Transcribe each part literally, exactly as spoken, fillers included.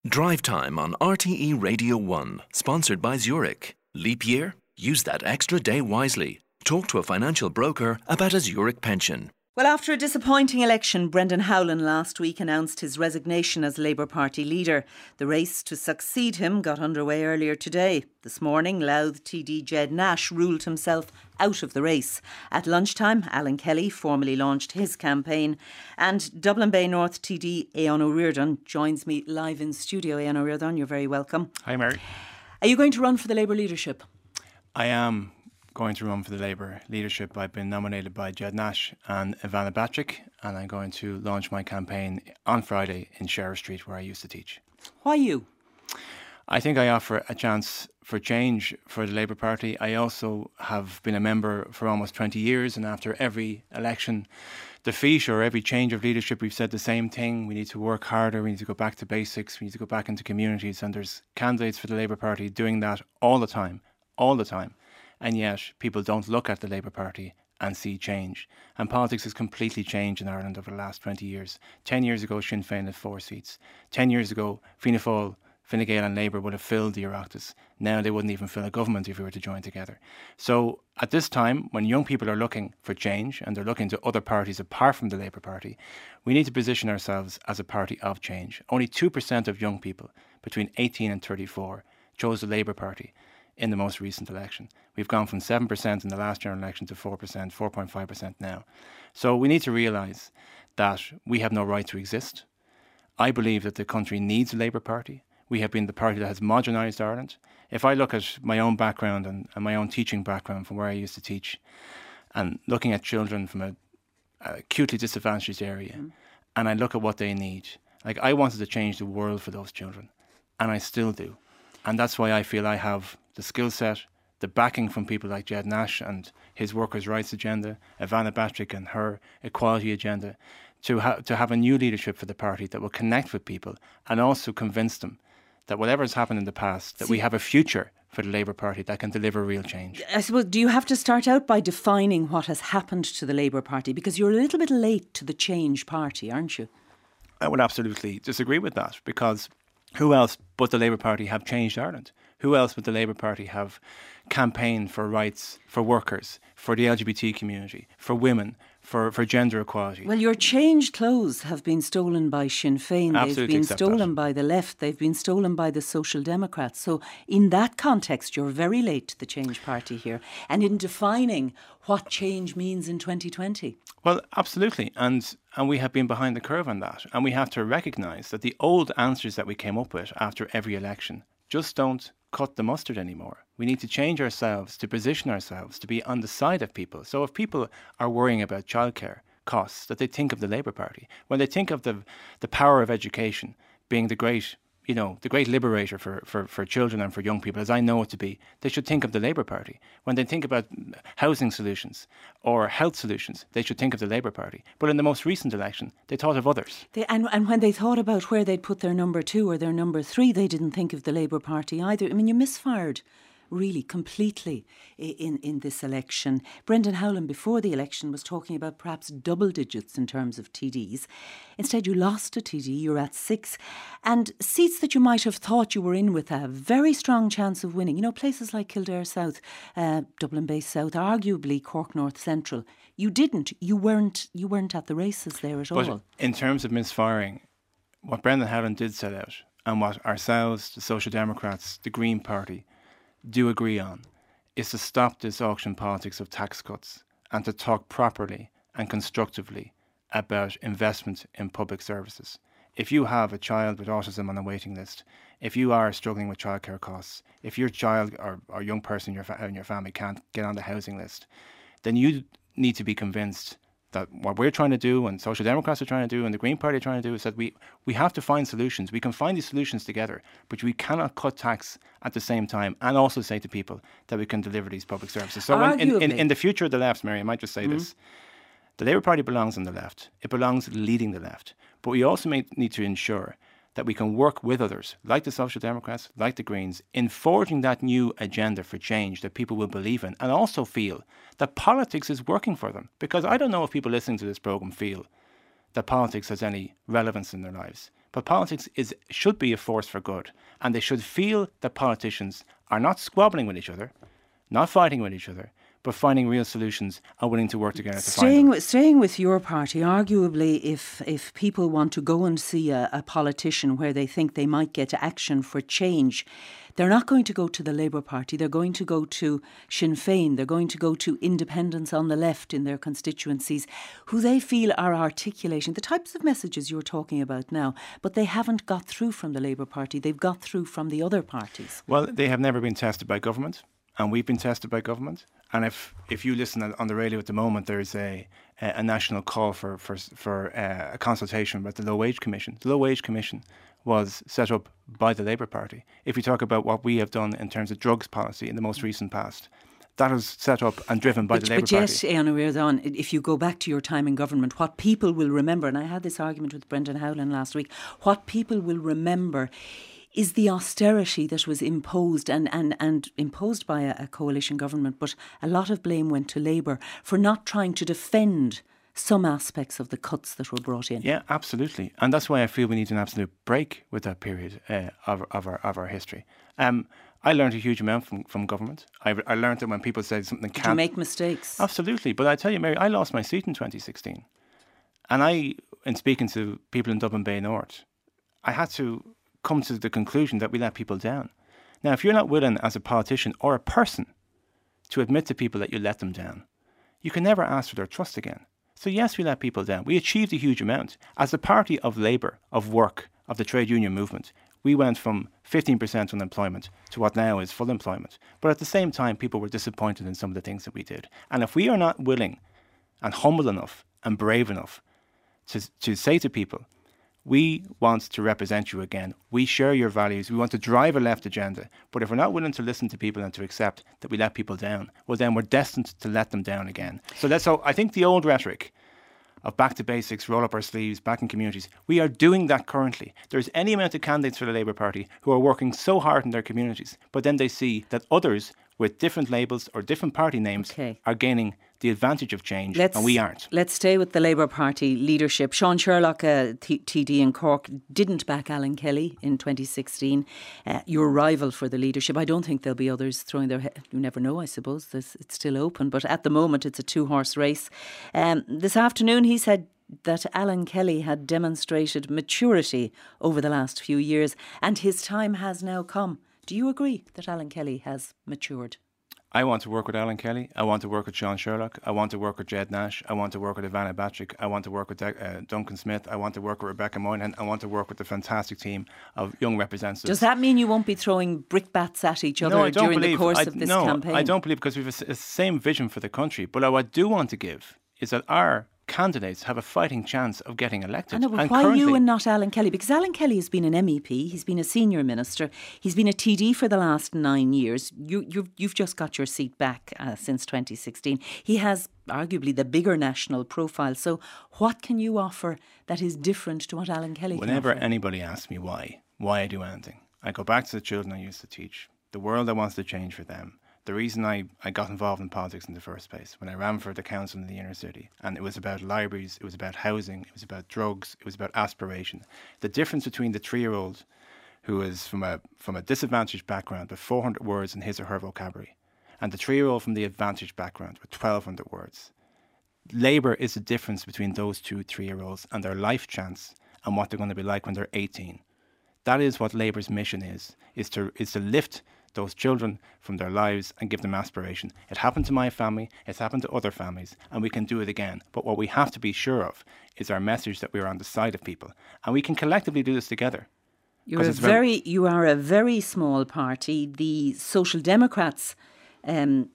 Drive Time on R T E Radio one, sponsored by Zurich. Leap year? Use that extra day wisely. Talk to a financial broker about a Zurich pension. Well, after a disappointing election, Brendan Howlin last week announced his resignation as Labour Party leader. The race to succeed him got underway earlier today. This morning, Louth T D Jed Nash ruled himself out of the race. At lunchtime, Alan Kelly formally launched his campaign. And Dublin Bay North T D Éan O'Riordan joins me live in studio. Éan O'Riordan, you're very welcome. Hi, Mary. Are you going to run for the Labour leadership? I am going to run for the Labour leadership. I've been nominated by Jed Nash and Ivana Batrick, and I'm going to launch my campaign on Friday in Sheriff Street, where I used to teach. Why you? I think I offer a chance for change for the Labour Party. I also have been a member for almost twenty years, and after every election defeat or every change of leadership, we've said the same thing. We need to work harder, we need to go back to basics, we need to go back into communities, and there's candidates for the Labour Party doing that all the time, all the time. And yet people don't look at the Labour Party and see change. And politics has completely changed in Ireland over the last twenty years. Ten years ago, Sinn Féin had four seats. Ten years ago, Fianna Fáil, Fine Gael and Labour would have filled the Oireachtas. Now they wouldn't even fill a government if we were to join together. So at this time, when young people are looking for change and they're looking to other parties apart from the Labour Party, we need to position ourselves as a party of change. Only two percent of young people between eighteen and thirty-four chose the Labour Party in the most recent election. We've gone from seven percent in the last general election to four percent, four point five percent now. So we need to realise that we have no right to exist. I believe that the country needs a Labour Party. We have been the party that has modernised Ireland. If I look at my own background and, and my own teaching background from where I used to teach, and looking at children from a, a acutely disadvantaged area, mm. and I look at what they need, like I wanted to change the world for those children, and I still do. And that's why I feel I have the skill set, the backing from people like Jed Nash and his workers' rights agenda, Ivana Batrick and her equality agenda, to, ha- to have a new leadership for the party that will connect with people and also convince them that whatever has happened in the past, that See, we have a future for the Labour Party that can deliver real change. I suppose, do you have to start out by defining what has happened to the Labour Party? Because you're a little bit late to the Change Party, aren't you? I would absolutely disagree with that, because who else but the Labour Party have changed Ireland? Who else but the Labour Party have campaigned for rights for workers, for the L G B T community, for women, for, for gender equality? Well, your changed clothes have been stolen by Sinn Féin. Absolutely They've been stolen that. by the left. They've been stolen by the Social Democrats. So in that context, you're very late to the Change Party here. And in defining what change means in twenty twenty. Well, absolutely. And and we have been behind the curve on that. And we have to recognise that the old answers that we came up with after every election just don't cut the mustard anymore. We need to change ourselves, to position ourselves, to be on the side of people. So if people are worrying about childcare costs, that they think of the Labour Party. When they think of the the power of education being the great, you know, the great liberator for, for, for children and for young people, as I know it to be, they should think of the Labour Party. When they think about housing solutions or health solutions, they should think of the Labour Party. But in the most recent election, they thought of others. They, and, and when they thought about where they'd put their number two or their number three, they didn't think of the Labour Party either. I mean, you misfired really completely in, in this election. Brendan Howlin before the election was talking about perhaps double digits in terms of T Ds. Instead, you lost a T D, you're at six. And seats that you might have thought you were in with a very strong chance of winning, you know, places like Kildare South, uh, Dublin Bay South, arguably Cork North Central, you didn't. You weren't, you weren't at the races there at but all. In terms of misfiring, what Brendan Howlin did set out, and what ourselves, the Social Democrats, the Green Party, do agree on, is to stop this auction politics of tax cuts and to talk properly and constructively about investment in public services. If you have a child with autism on a waiting list, if you are struggling with childcare costs, if your child or, or young person in your, fa- in your family can't get on the housing list, then you need to be convinced that what we're trying to do and Social Democrats are trying to do and the Green Party are trying to do is that we, we have to find solutions. We can find these solutions together, but we cannot cut tax at the same time and also say to people that we can deliver these public services. So when, in, in, in the future of the left, Mary, I might just say mm-hmm. this, the Labour Party belongs on the left. It belongs leading the left. But we also may need to ensure that we can work with others, like the Social Democrats, like the Greens, in forging that new agenda for change that people will believe in and also feel that politics is working for them. Because I don't know if people listening to this programme feel that politics has any relevance in their lives. But politics is should be a force for good. And they should feel that politicians are not squabbling with each other, not fighting with each other, but finding real solutions and willing to work together to staying find them. With, staying with your party, arguably, if if people want to go and see a, a politician where they think they might get action for change, they're not going to go to the Labour Party. They're going to go to Sinn Féin. They're going to go to independents on the left in their constituencies who they feel are articulating the types of messages you're talking about now, but they haven't got through from the Labour Party. They've got through from the other parties. Well, they have never been tested by government, and we've been tested by government. And if, if you listen on the radio at the moment, there's a a national call for for, for uh, a consultation about the Low Wage Commission. The Low Wage Commission was set up by the Labour Party. If you talk about what we have done in terms of drugs policy in the most recent past, that was set up and driven by but, the Labour but yet, Party. Anna Reardon, if you go back to your time in government, what people will remember, and I had this argument with Brendan Howlin last week, what people will remember is the austerity that was imposed and, and, and imposed by a, a coalition government, but a lot of blame went to Labour for not trying to defend some aspects of the cuts that were brought in. Yeah, absolutely. And that's why I feel we need an absolute break with that period uh, of, of, our, of our history. Um, I learned a huge amount from, from government. I, I learned that when people said something can't... Did you make mistakes? Absolutely. But I tell you, Mary, I lost my seat in twenty sixteen. And I, in speaking to people in Dublin Bay North, I had to come to the conclusion that we let people down. Now, if you're not willing as a politician or a person to admit to people that you let them down, you can never ask for their trust again. So yes, we let people down. We achieved a huge amount. As a party of labour, of work, of the trade union movement, we went from fifteen percent unemployment to what now is full employment. But at the same time, people were disappointed in some of the things that we did. And if we are not willing and humble enough and brave enough to, to say to people, we want to represent you again. We share your values. We want to drive a left agenda. But if we're not willing to listen to people and to accept that we let people down, well, then we're destined to let them down again. So that's so I think the old rhetoric of back to basics, roll up our sleeves, back in communities, we are doing that currently. There's any amount of candidates for the Labour Party who are working so hard in their communities, but then they see that others with different labels or different party names okay. are gaining the advantage of change, let's, and we aren't. Let's stay with the Labour Party leadership. Sean Sherlock, uh, T- TD in Cork, didn't back Alan Kelly in twenty sixteen. Uh, your rival for the leadership. I don't think there'll be others throwing their head. You never know, I suppose. This, it's still open. But at the moment, it's a two-horse race. Um, this afternoon, he said that Alan Kelly had demonstrated maturity over the last few years and his time has now come. Do you agree that Alan Kelly has matured? I want to work with Alan Kelly. I want to work with Sean Sherlock. I want to work with Jed Nash. I want to work with Ivana Batrick. I want to work with uh, Duncan Smith. I want to work with Rebecca Moynihan. I want to work with the fantastic team of young representatives. Does that mean you won't be throwing brickbats at each other no, during believe, the course I, of this no, campaign? No, I don't believe, because we have the same vision for the country. But what I do want to give is that our candidates have a fighting chance of getting elected. I know, but and why you and not Alan Kelly? Because Alan Kelly has been an M E P, he's been a senior minister, he's been a T D for the last nine years. You, you've, you've just got your seat back uh, since twenty sixteen. He has arguably the bigger national profile. So what can you offer that is different to what Alan Kelly Whenever can offer? anybody asks me why, why I do anything, I go back to the children I used to teach, the world I want to change for them. The reason I, I got involved in politics in the first place, when I ran for the council in the inner city, and it was about libraries, it was about housing, it was about drugs, it was about aspiration. The difference between the three-year-old who is from a from a disadvantaged background with four hundred words in his or her vocabulary, and the three-year-old from the advantaged background with twelve hundred words. Labour is the difference between those two three-year-olds and their life chance and what they're going to be like when they're eighteen. That is what Labour's mission is, is to is to lift those children from their lives and give them aspiration. It happened to my family, it's happened to other families, and we can do it again. But what we have to be sure of is our message that we're on the side of people, and we can collectively do this together. You're a very, you are a very small party. The Social Democrats, um,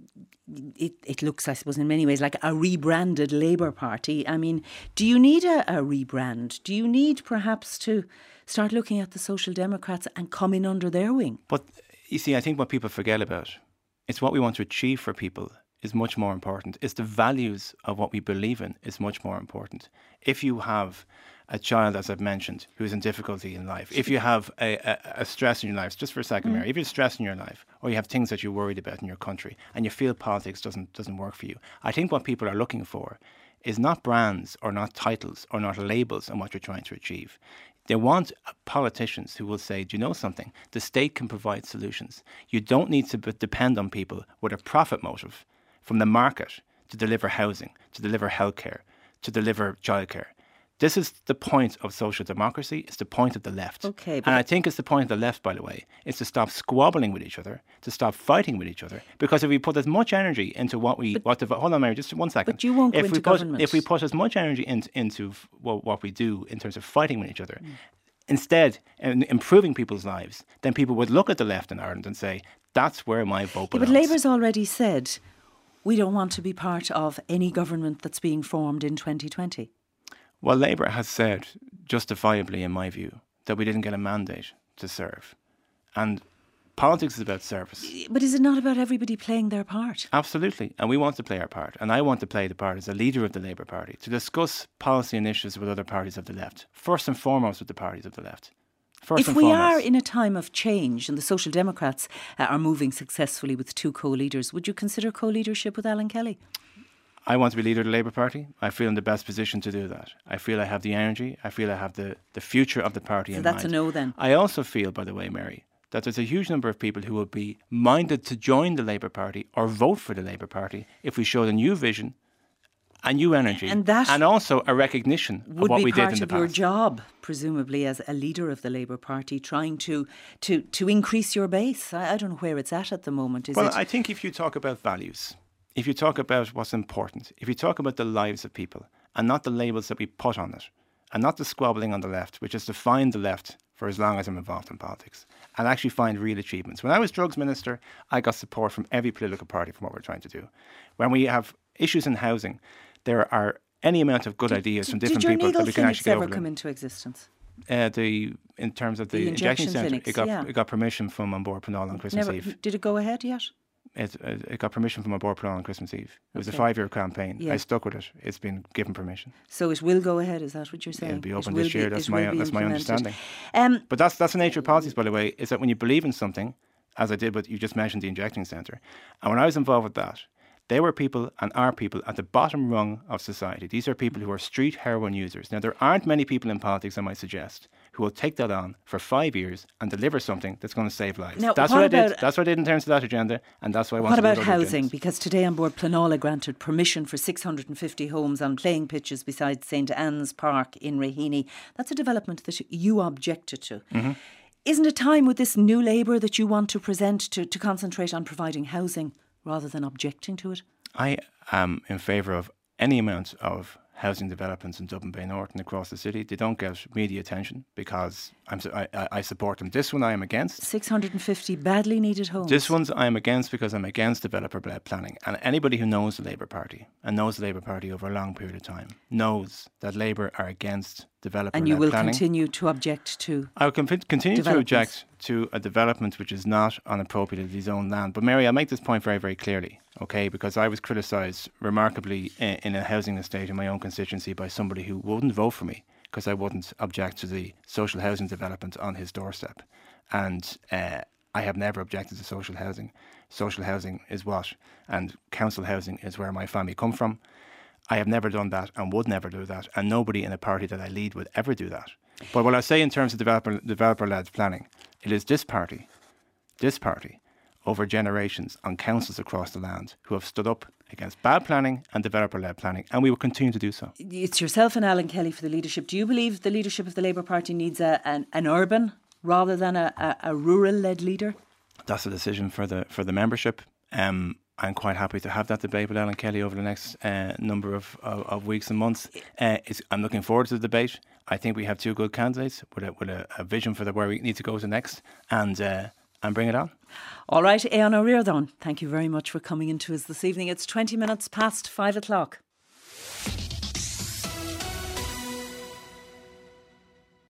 it, it looks, I suppose, in many ways like a rebranded Labour Party. I mean, do you need a, a rebrand? Do you need perhaps to start looking at the Social Democrats and come in under their wing? But you see, I think what people forget about, it's what we want to achieve for people is much more important. It's the values of what we believe in is much more important. If you have a child, as I've mentioned, who's in difficulty in life, if you have a, a, a stress in your life, just for a second, mm. Mary, if you have stress in your life, or you have things that you're worried about in your country, and you feel politics doesn't doesn't work for you, I think what people are looking for is not brands or not titles or not labels on what you're trying to achieve. They want politicians who will say, do you know something? The state can provide solutions. You don't need to depend on people with a profit motive from the market to deliver housing, to deliver healthcare, to deliver childcare. This is the point of social democracy. It's the point of the left. Okay, and I think it's the point of the left, by the way, is to stop squabbling with each other, to stop fighting with each other. Because if we put as much energy into what we... what the, hold on, Mary, just one second. But you won't if go we into put, government. If we put as much energy in, into what, what we do in terms of fighting with each other, mm. instead in improving people's lives, then people would look at the left in Ireland and say, that's where my vote belongs. Yeah, but Labour's already said, we don't want to be part of any government that's being formed in twenty twenty. Well, Labour has said, justifiably in my view, that we didn't get a mandate to serve. And politics is about service. But is it not about everybody playing their part? Absolutely. And we want to play our part. And I want to play the part as a leader of the Labour Party, to discuss policy initiatives with other parties of the left. First and foremost with the parties of the left. First if and we foremost. are in a time of change and the Social Democrats uh, are moving successfully with two co-leaders, would you consider co-leadership with Alan Kelly? I want to be leader of the Labour Party. I feel in the best position to do that. I feel I have the energy. I feel I have the, the future of the party so in that's mind. a no then? I also feel, by the way, Mary, that there's a huge number of people who will be minded to join the Labour Party or vote for the Labour Party if we showed a new vision, a new energy, and, that and also a recognition of what we did in the past. Would be part of your job, presumably, as a leader of the Labour Party, trying to to, to increase your base. I, I don't know where it's at at the moment. Is well, it? I think if you talk about values, if you talk about what's important, if you talk about the lives of people and not the labels that we put on it, and not the squabbling on the left, which has defined the left for as long as I'm involved in politics, and actually find real achievements. When I was drugs minister, I got support from every political party from what we're trying to do. When we have issues in housing, there are any amount of good did, ideas did, from different did your people that we can actually get over. Did your ever come into existence? Uh, the in terms of the, the injection, injection centre, clinics, it got yeah. it got permission from An Bord Pleanála on Christmas Never, Eve. Did it go ahead yet? It, it, it got permission from An Bord Pleanála on Christmas Eve. It was okay. a five-year campaign. Yeah. I stuck with it. It's been given permission. So it will go ahead. Is that what you're saying? It'll be open it this year. Be, that's my that's my understanding. Um, but that's that's the nature of politics, by the way. Is that when you believe in something, as I did, but you just mentioned the injecting centre, and when I was involved with that, they were people and are people at the bottom rung of society. These are people who are street heroin users. Now, there aren't many people in politics, I might suggest, who will take that on for five years and deliver something that's going to save lives. Now, that's what, what I about, did. That's what I did in terms of that agenda, and that's why I want what to do about other housing? agendas. Because today An Bord Pleanála granted permission for six hundred fifty homes on playing pitches beside Saint Anne's Park in Raheny. That's a development that you objected to. Mm-hmm. Isn't it time with this new Labour that you want to present to, to concentrate on providing housing rather than objecting to it? I am in favour of any amount of housing developments in Dublin Bay North and across the city. They don't get media attention because I'm, I, I support them. This one I am against. six hundred fifty badly needed homes. This one's I am against because I'm against developer-led planning. And anybody who knows the Labour Party and knows the Labour Party over a long period of time knows that Labour are against developer-led planning. And you will planning. continue to object to I will com- continue to object to a development which is not on appropriately zoned land. But Mary, I'll make this point very, very clearly, okay? Because I was criticised remarkably in, in a housing estate in my own constituency by somebody who wouldn't vote for me because I wouldn't object to the social housing development on his doorstep. And uh, I have never objected to social housing. Social housing is what? And council housing is where my family come from. I have never done that and would never do that. And nobody in a party that I lead would ever do that. But what I say in terms of developer, developer-led planning, it is this party, this party, over generations on councils across the land who have stood up against bad planning and developer-led planning, and we will continue to do so. It's yourself and Alan Kelly for the leadership. Do you believe the leadership of the Labour Party needs a, an, an urban rather than a, a, a rural-led leader? That's a decision for the for the membership. Um, I'm quite happy to have that debate with Alan Kelly over the next uh, number of, of, of weeks and months. Uh, it's, I'm looking forward to the debate. I think we have two good candidates with a, with a, a vision for the, where we need to go to next, and uh, and bring it on. All right, Éan Ó Ríordáin, thank you very much for coming into us this evening. It's twenty minutes past five o'clock.